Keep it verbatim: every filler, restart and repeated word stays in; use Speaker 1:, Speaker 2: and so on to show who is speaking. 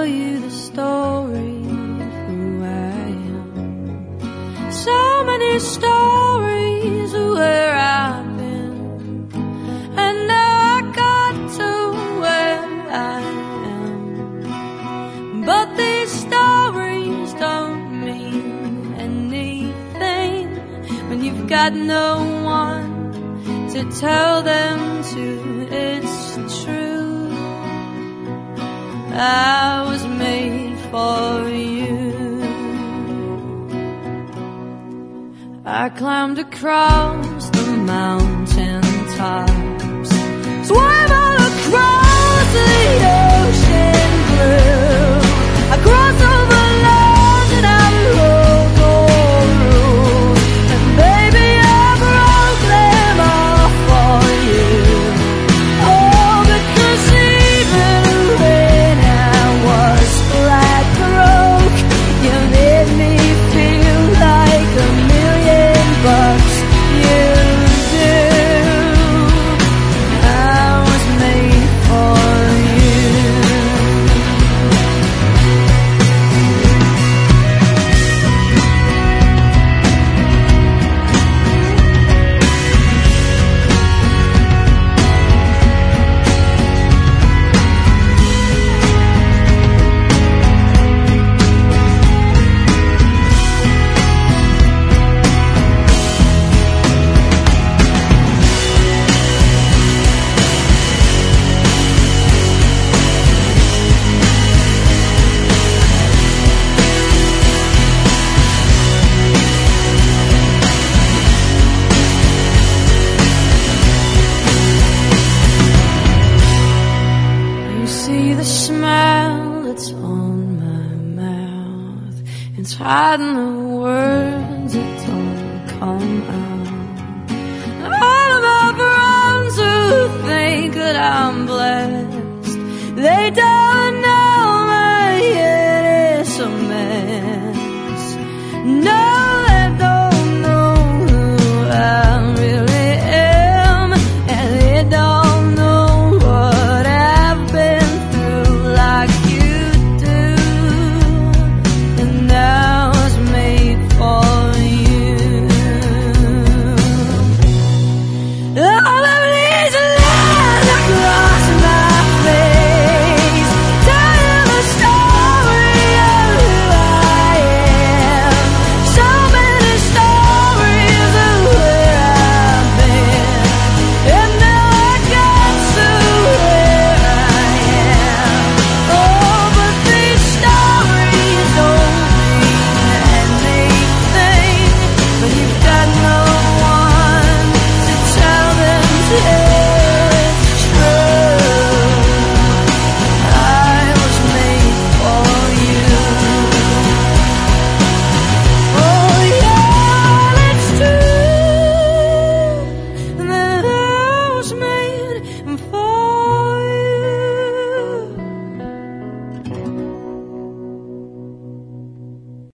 Speaker 1: tell you the story of who I am. So many stories of where I've been, and now I got to where I am. But these stories don't mean anything when you've got no one to tell them to. It's true, I was made for you. I climbed across the mountain tops, swam all across the ocean blue. I crossed over land and I broke all rules, and baby I broke them all for you. Oh, because even when I was flat broke, you made me feel like a million bucks. You do. I was made for you. You see the smile that's on my mouth, it's hiding the words that don't come out. All of my friends who think that I'm blessed, they don't know